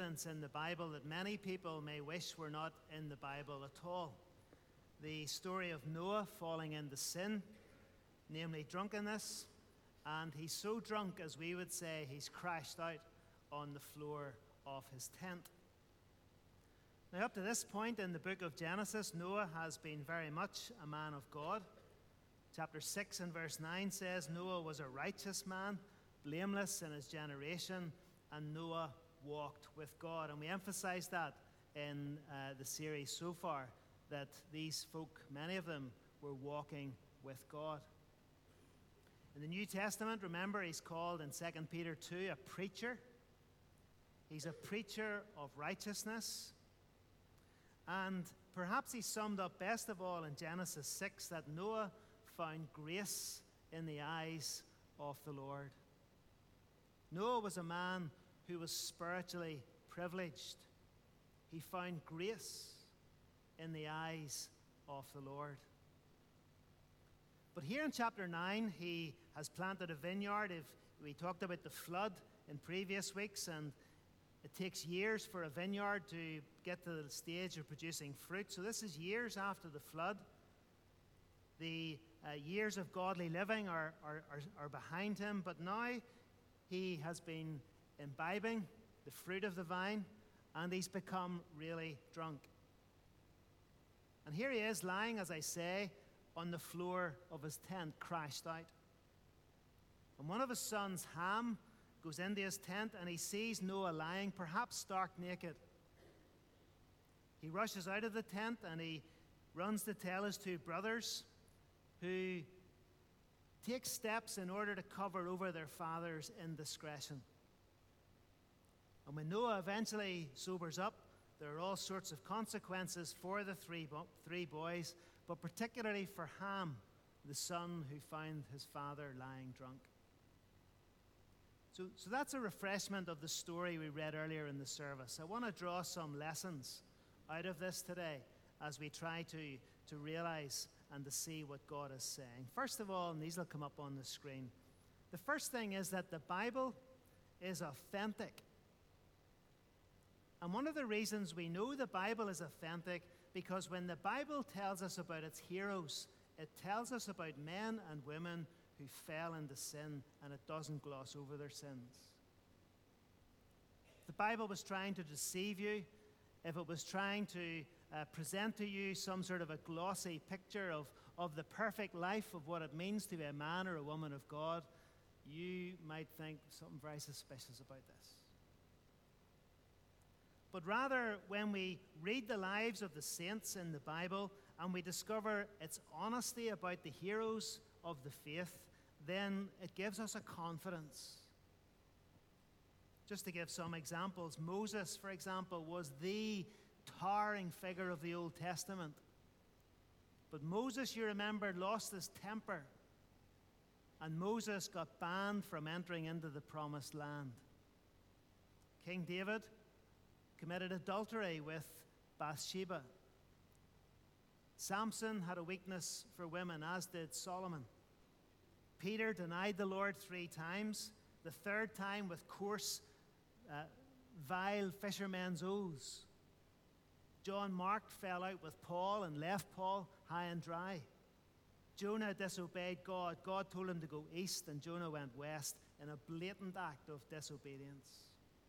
incidents in the Bible that many people may wish were not in the Bible at all. The story of Noah falling into sin, namely drunkenness, and he's so drunk, as we would say, he's crashed out on the floor of his tent. Now, up to this point in the book of Genesis, Noah has been very much a man of God. Chapter 6 and verse 9 says, Noah was a righteous man, blameless in his generation, and Noah walked with God. And we emphasize that in the series so far, that these folk, many of them, were walking with God. In the New Testament, remember, he's called in 2 Peter 2 a preacher. He's a preacher of righteousness. And perhaps he's summed up best of all in Genesis 6 that Noah found grace in the eyes of the Lord. Noah was a man who was spiritually privileged. He found grace in the eyes of the Lord. But here in chapter 9, he has planted a vineyard. We talked about the flood in previous weeks, and it takes years for a vineyard to get to the stage of producing fruit. So this is years after the flood. The years of godly living are behind him, but now he has been imbibing the fruit of the vine, and he's become really drunk. And here he is lying, as I say, on the floor of his tent, crashed out. And one of his sons, Ham, goes into his tent and he sees Noah lying, perhaps stark naked. He rushes out of the tent and he runs to tell his two brothers, who take steps in order to cover over their father's indiscretion. And when Noah eventually sobers up, there are all sorts of consequences for the three boys, but particularly for Ham, the son who found his father lying drunk. So that's a refreshment of the story we read earlier in the service. I want to draw some lessons out of this today as we try to realize and to see what God is saying. First of all, and these will come up on the screen, the first thing is that the Bible is authentic. And one of the reasons we know the Bible is authentic, because when the Bible tells us about its heroes, it tells us about men and women who fell into sin, and it doesn't gloss over their sins. If the Bible was trying to deceive you, if it was trying to present to you some sort of a glossy picture of the perfect life of what it means to be a man or a woman of God, you might think something very suspicious about this. But rather, when we read the lives of the saints in the Bible and we discover its honesty about the heroes of the faith, then it gives us a confidence. Just to give some examples, Moses, for example, was the towering figure of the Old Testament. But Moses, you remember, lost his temper, and Moses got banned from entering into the promised land. King David committed adultery with Bathsheba. Samson had a weakness for women, as did Solomon. Peter denied the Lord 3 times, the third time with coarse, vile fishermen's oaths. John Mark fell out with Paul and left Paul high and dry. Jonah disobeyed God. God told him to go east, and Jonah went west in a blatant act of disobedience.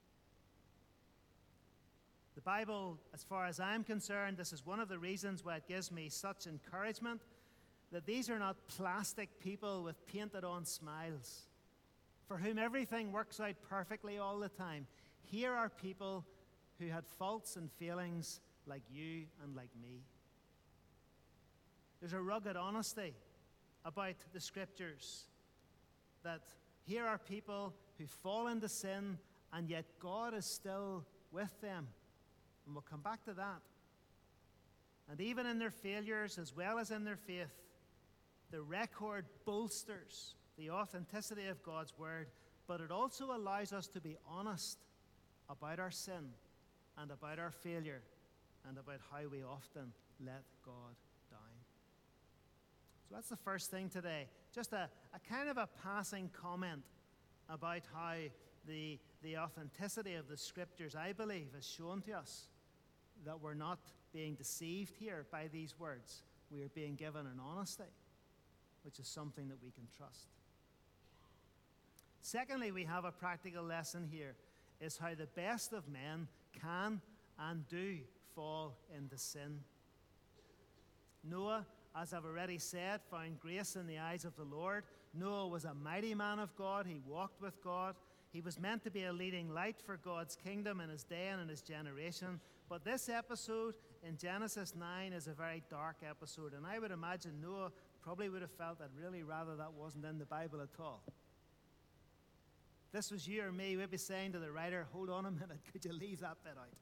The Bible, as far as I'm concerned, this is one of the reasons why it gives me such encouragement, that these are not plastic people with painted-on smiles, for whom everything works out perfectly all the time. Here are people who had faults and failings like you and like me. There's a rugged honesty about the Scriptures, that here are people who fall into sin, and yet God is still with them. And we'll come back to that. And even in their failures, as well as in their faith, the record bolsters the authenticity of God's Word, but it also allows us to be honest about our sin and about our failure and about how we often let God down. So that's the first thing today. Just a kind of a passing comment about how the the authenticity of the Scriptures, I believe, has shown to us that we're not being deceived here by these words. We are being given an honesty, which is something that we can trust. Secondly, we have a practical lesson here, is how the best of men can and do fall into sin. Noah, as I've already said, found grace in the eyes of the Lord. Noah was a mighty man of God. He walked with God. He was meant to be a leading light for God's kingdom in his day and in his generation. But this episode in Genesis 9 is a very dark episode, and I would imagine Noah probably would have felt that really rather that wasn't in the Bible at all. If this was you or me, we'd be saying to the writer, hold on a minute, could you leave that bit out?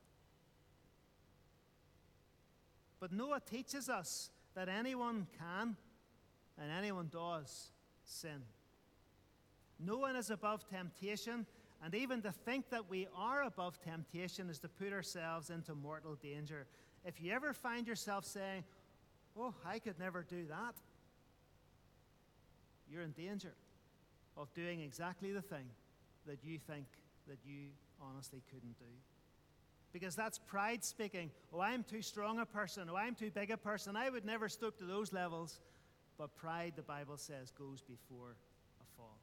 But Noah teaches us that anyone can and anyone does sin. No one is above temptation, and even to think that we are above temptation is to put ourselves into mortal danger. If you ever find yourself saying, oh, I could never do that, you're in danger of doing exactly the thing that you think that you honestly couldn't do. Because that's pride speaking. Oh, I'm too strong a person. Oh, I'm too big a person. I would never stoop to those levels. But pride, the Bible says, goes before a fall.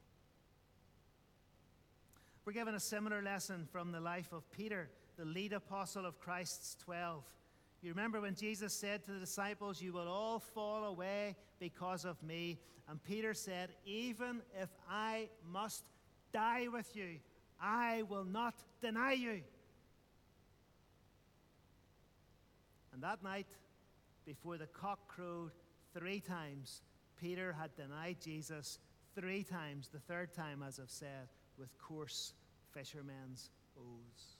We're given a similar lesson from the life of Peter, the lead apostle of Christ's 12. You remember when Jesus said to the disciples, you will all fall away because of me. And Peter said, even if I must die with you, I will not deny you. And that night, before the cock crowed 3 times, Peter had denied Jesus 3 times, the third time, as I've said, with coarse fishermen's oaths.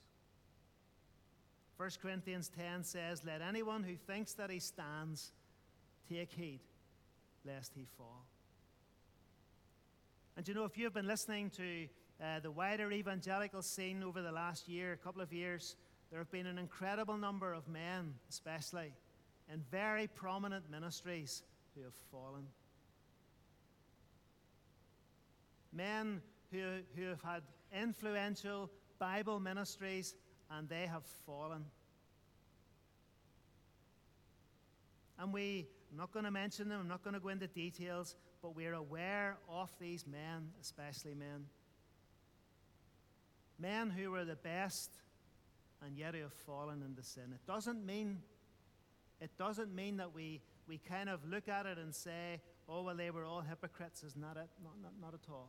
1 Corinthians 10 says, let anyone who thinks that he stands take heed, lest he fall. And you know, if you've been listening to the wider evangelical scene over the last year, a couple of years, there have been an incredible number of men, especially, in very prominent ministries who have fallen. Men who have had influential Bible ministries, and they have fallen. And I'm not going to mention them, I'm not going to go into details, but we're aware of these men, especially men. Men who were the best and yet who have fallen into sin. It doesn't mean that we kind of look at it and say, oh, well, they were all hypocrites. Is not it? Not at all.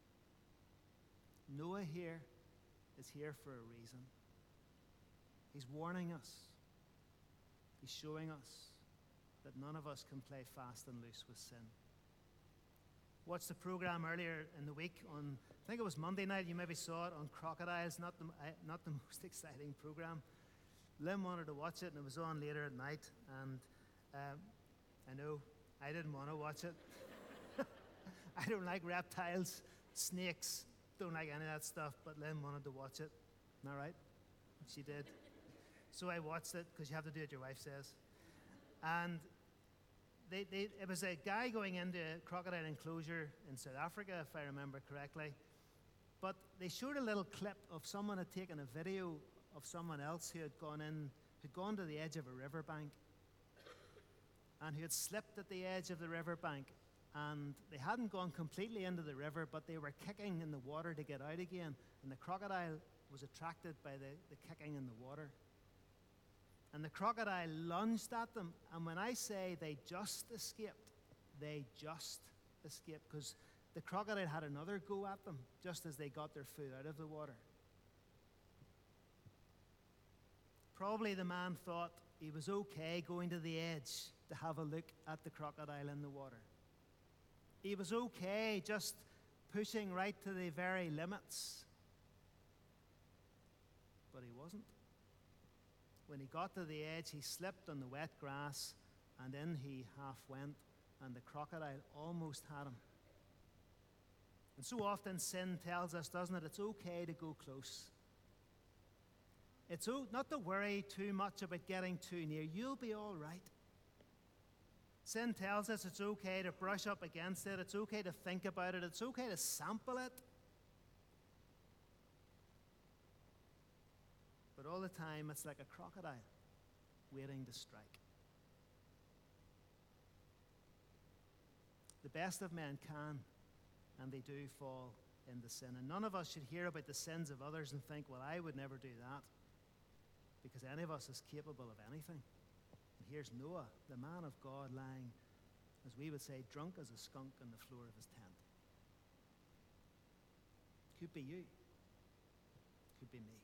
Noah here is here for a reason. He's warning us. He's showing us that none of us can play fast and loose with sin. Watched the program earlier in the week on, I think it was Monday night, you maybe saw it, on crocodiles, not the most exciting program. Lynn wanted to watch it, and it was on later at night, and I know I didn't want to watch it. I don't like reptiles, snakes, don't like any of that stuff, but Lynn wanted to watch it. All right? She did. So I watched it, because you have to do what your wife says. And it was a guy going into a crocodile enclosure in South Africa, if I remember correctly. But they showed a little clip of someone had taken a video of someone else who had gone to the edge of a riverbank, and who had slipped at the edge of the riverbank. And they hadn't gone completely into the river, but they were kicking in the water to get out again. And the crocodile was attracted by the kicking in the water. And the crocodile lunged at them. And when I say they just escaped, because the crocodile had another go at them just as they got their food out of the water. Probably the man thought he was okay going to the edge to have a look at the crocodile in the water. He was okay just pushing right to the very limits. But he wasn't. When he got to the edge, he slipped on the wet grass, and in he half went, and the crocodile almost had him. And so often sin tells us, doesn't it, it's okay to go close. It's not to worry too much about getting too near. You'll be all right. Sin tells us it's okay to brush up against it. It's okay to think about it. It's okay to sample it. but all the time it's like a crocodile waiting to strike. The best of men can, and they do fall into sin. And none of us should hear about the sins of others and think, well, I would never do that, because any of us is capable of anything. And here's Noah, the man of God, lying, as we would say, drunk as a skunk on the floor of his tent. Could be you. Could be me.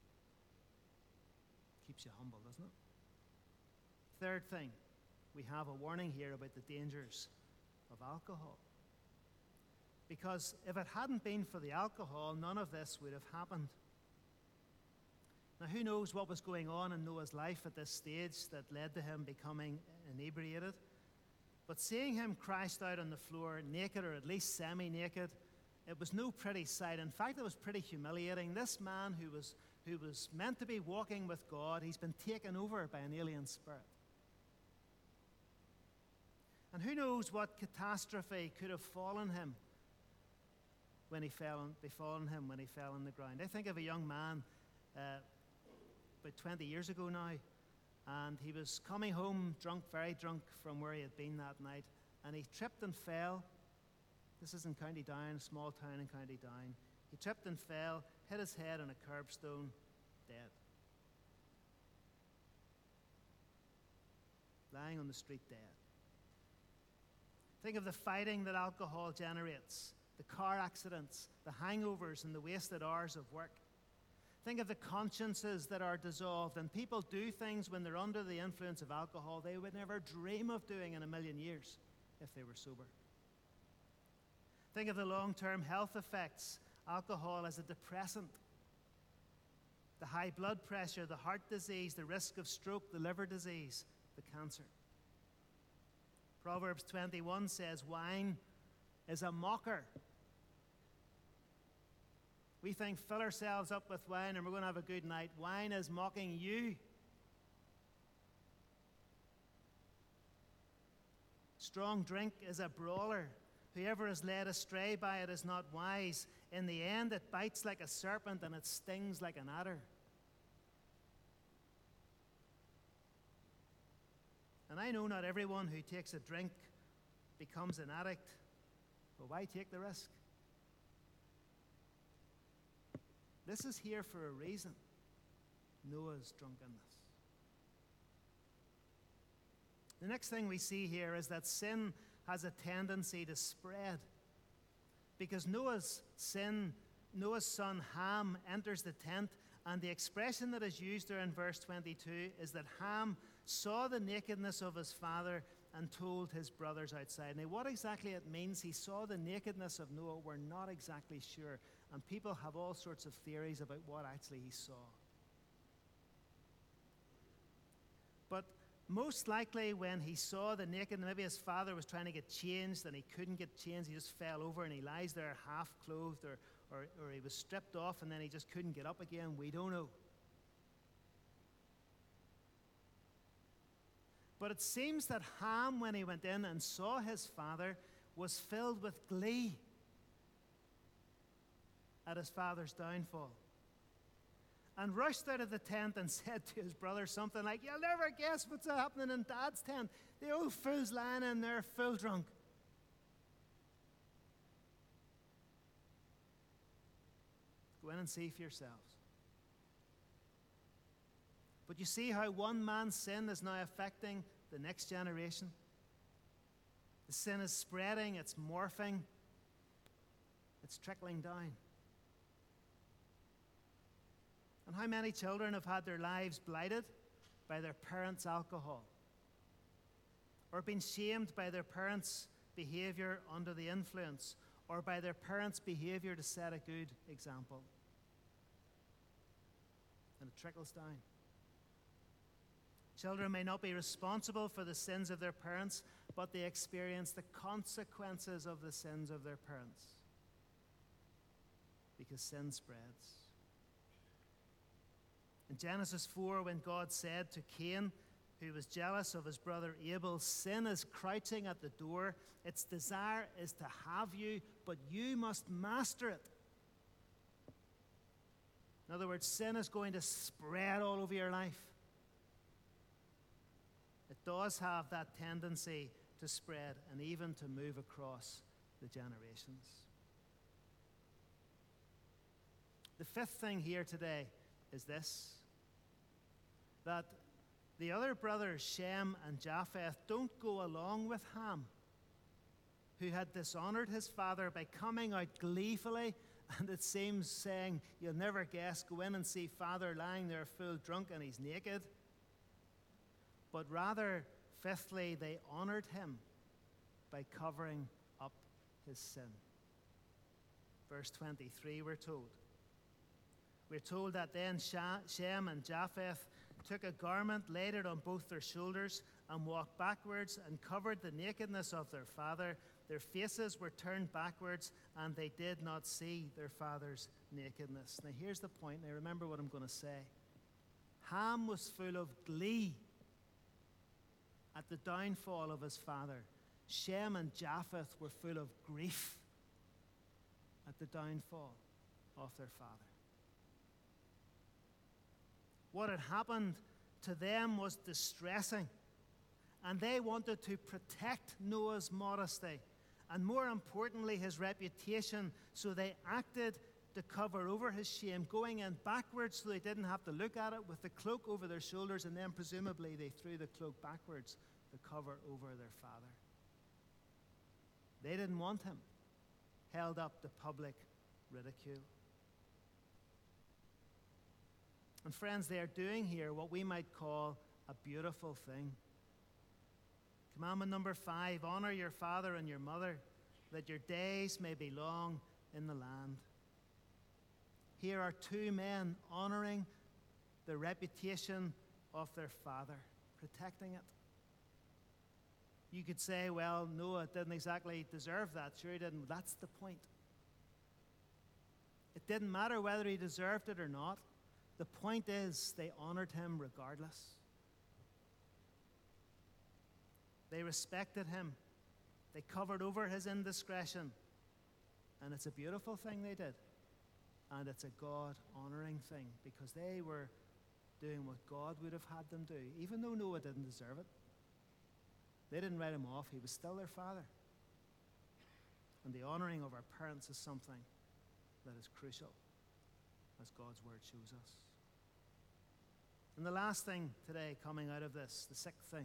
Keeps you humble, doesn't it? Third thing, we have a warning here about the dangers of alcohol. Because if it hadn't been for the alcohol, none of this would have happened. Now, who knows what was going on in Noah's life at this stage that led to him becoming inebriated? But seeing him crashed out on the floor, naked or at least semi-naked, it was no pretty sight. In fact, it was pretty humiliating. This man who was meant to be walking with God, he's been taken over by an alien spirit. And who knows what catastrophe could have befallen him when he fell on the ground. I think of a young man about 20 years ago now, and he was coming home drunk, very drunk, from where he had been that night, and he tripped and fell. This is in County Down, a small town in County Down. He tripped and fell, hit his head on a curbstone, dead. Lying on the street, dead. Think of the fighting that alcohol generates, the car accidents, the hangovers, and the wasted hours of work. Think of the consciences that are dissolved, and people do things when they're under the influence of alcohol they would never dream of doing in a million years if they were sober. Think of the long-term health effects. Alcohol as a depressant. The high blood pressure, the heart disease, the risk of stroke, the liver disease, the cancer. Proverbs 21 says, wine is a mocker. We think, fill ourselves up with wine and we're going to have a good night. Wine is mocking you. Strong drink is a brawler. Whoever is led astray by it is not wise. In the end, it bites like a serpent and it stings like an adder. And I know not everyone who takes a drink becomes an addict, but why take the risk? This is here for a reason. Noah's drunkenness. The next thing we see here is that sin has a tendency to spread. Because Noah's son Ham enters the tent, and the expression that is used there in verse 22 is that Ham saw the nakedness of his father and told his brothers outside. Now, what exactly it means he saw the nakedness of Noah, we're not exactly sure. And people have all sorts of theories about what actually he saw. But most likely when he saw the naked, maybe his father was trying to get changed and he couldn't get changed, he just fell over and he lies there half clothed, or he was stripped off and then he just couldn't get up again. We don't know. But it seems that Ham, when he went in and saw his father, was filled with glee at his father's downfall, and rushed out of the tent and said to his brother something like, "You'll never guess what's happening in Dad's tent. The old fool's lying in there full drunk." Go in and see for yourselves. But you see how one man's sin is now affecting the next generation? The sin is spreading, it's morphing, it's trickling down. And how many children have had their lives blighted by their parents' alcohol, or been shamed by their parents' behavior under the influence, or by their parents' behavior to set a good example? And it trickles down. Children may not be responsible for the sins of their parents, but they experience the consequences of the sins of their parents, because sin spreads. In Genesis 4, when God said to Cain, who was jealous of his brother Abel, "Sin is crouching at the door. Its desire is to have you, but you must master it." In other words, sin is going to spread all over your life. It does have that tendency to spread and even to move across the generations. The fifth thing here today is this, that the other brothers, Shem and Japheth, don't go along with Ham, who had dishonored his father by coming out gleefully, and it seems saying, you'll never guess, go in and see father lying there full drunk and he's naked. But rather, fifthly, they honored him by covering up his sin. Verse 23, we're told. We're told that then Shem and Japheth took a garment, laid it on both their shoulders, and walked backwards and covered the nakedness of their father. Their faces were turned backwards, and they did not see their father's nakedness. Now here's the point. Now remember what I'm going to say. Ham was full of glee at the downfall of his father. Shem and Japheth were full of grief at the downfall of their father. What had happened to them was distressing, and they wanted to protect Noah's modesty and, more importantly, his reputation, so they acted to cover over his shame, going in backwards so they didn't have to look at it, with the cloak over their shoulders, and then presumably they threw the cloak backwards to cover over their father. They didn't want him held up to public ridicule. And friends, they are doing here what we might call a beautiful thing. Commandment number 5, honor your father and your mother, that your days may be long in the land. Here are two men honoring the reputation of their father, protecting it. You could say, well, Noah didn't exactly deserve that. Sure he didn't. That's the point. It didn't matter whether he deserved it or not. The point is, they honored him regardless. They respected him. They covered over his indiscretion. And it's a beautiful thing they did. And it's a God-honoring thing, because they were doing what God would have had them do, even though Noah didn't deserve it. They didn't write him off. He was still their father. And the honoring of our parents is something that is crucial, as God's word shows us. And the last thing today coming out of this, the sixth thing,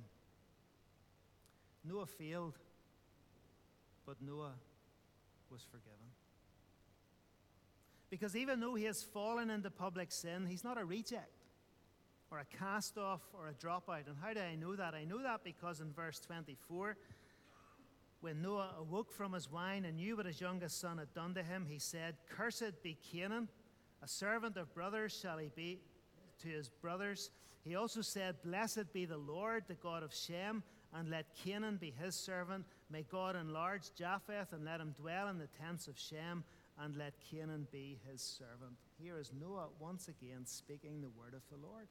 Noah failed, but Noah was forgiven. Because even though he has fallen into public sin, he's not a reject or a cast-off or a dropout. And how do I know that? I know that because in verse 24, when Noah awoke from his wine and knew what his youngest son had done to him, he said, "Cursed be Canaan, a servant of brothers shall he be to his brothers." He also said, "Blessed be the Lord, the God of Shem, and let Canaan be his servant. May God enlarge Japheth, and let him dwell in the tents of Shem, and let Canaan be his servant." Here is Noah once again speaking the word of the Lord.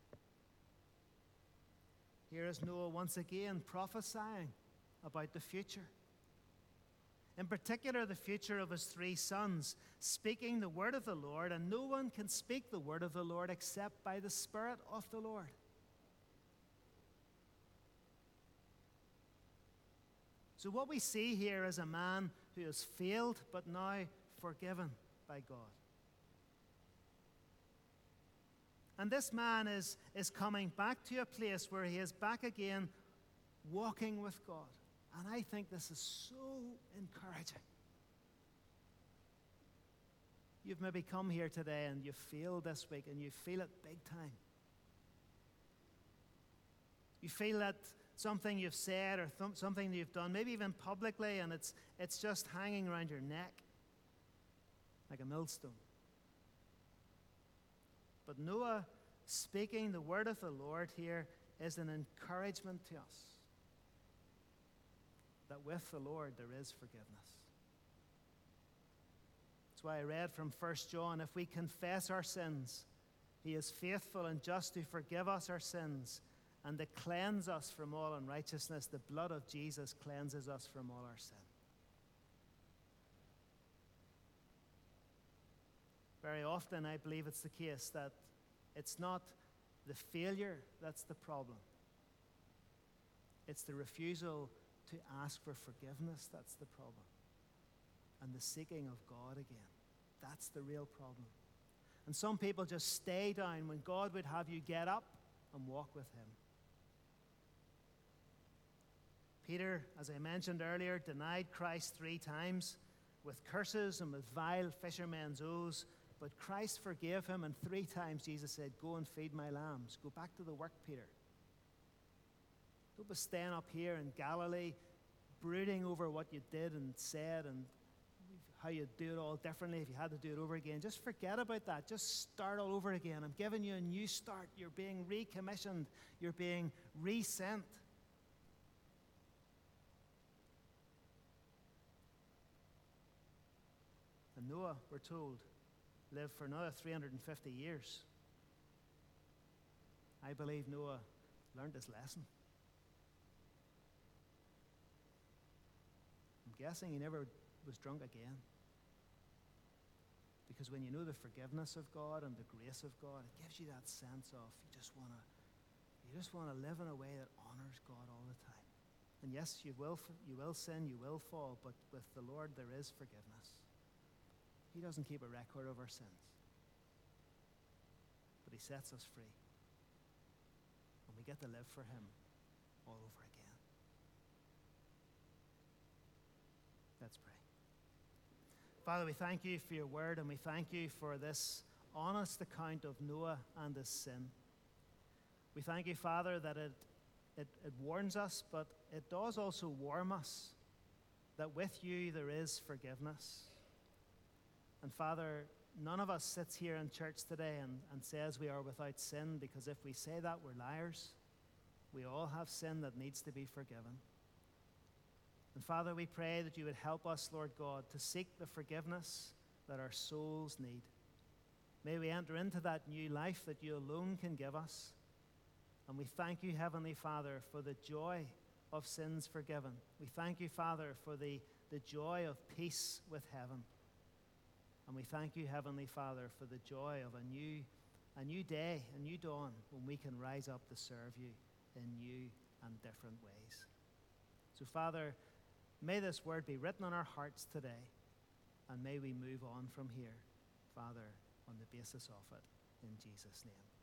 Here is Noah once again prophesying about the future. In particular, the future of his 3 sons, speaking the word of the Lord, and no one can speak the word of the Lord except by the Spirit of the Lord. So what we see here is a man who has failed but now forgiven by God. And this man is coming back to a place where he is back again walking with God. And I think this is so encouraging. You've maybe come here today and you failed this week and you feel it big time. You feel that something you've said or something that you've done, maybe even publicly, and it's just hanging around your neck like a millstone. But Noah speaking the word of the Lord here is an encouragement to us that with the Lord there is forgiveness. That's why I read from 1 John, if we confess our sins, he is faithful and just to forgive us our sins and to cleanse us from all unrighteousness. The blood of Jesus cleanses us from all our sin. Very often, I believe it's the case that it's not the failure that's the problem. It's the refusal to ask for forgiveness that's the problem. And the seeking of God again. That's the real problem. And some people just stay down when God would have you get up and walk with him. Peter, as I mentioned earlier, denied Christ 3 times with curses and with vile fishermen's oaths. But Christ forgave him, and 3 times Jesus said, "Go and feed my lambs. Go back to the work, Peter. Don't be staying up here in Galilee, brooding over what you did and said and how you'd do it all differently if you had to do it over again. Just forget about that. Just start all over again. I'm giving you a new start. You're being recommissioned. You're being resent." And Noah, we're told, lived for another 350 years. I believe Noah learned his lesson. I'm guessing he never was drunk again. Because when you know the forgiveness of God and the grace of God, it gives you that sense of you just want to live in a way that honors God all the time. And yes, you will sin, you will fall, but with the Lord there is forgiveness. He doesn't keep a record of our sins. But he sets us free. And we get to live for him all over again. Let's pray. Father, we thank you for your word, and we thank you for this honest account of Noah and his sin. We thank you, Father, that it warns us, but it does also warn us that with you there is forgiveness. And Father, none of us sits here in church today and says we are without sin, because if we say that, we're liars. We all have sin that needs to be forgiven. And Father, we pray that you would help us, Lord God, to seek the forgiveness that our souls need. May we enter into that new life that you alone can give us. And we thank you, Heavenly Father, for the joy of sins forgiven. We thank you, Father, for the joy of peace with heaven. And we thank you, Heavenly Father, for the joy of a new day, a new dawn, when we can rise up to serve you in new and different ways. So, Father, may this word be written on our hearts today, and may we move on from here, Father, on the basis of it, in Jesus' name.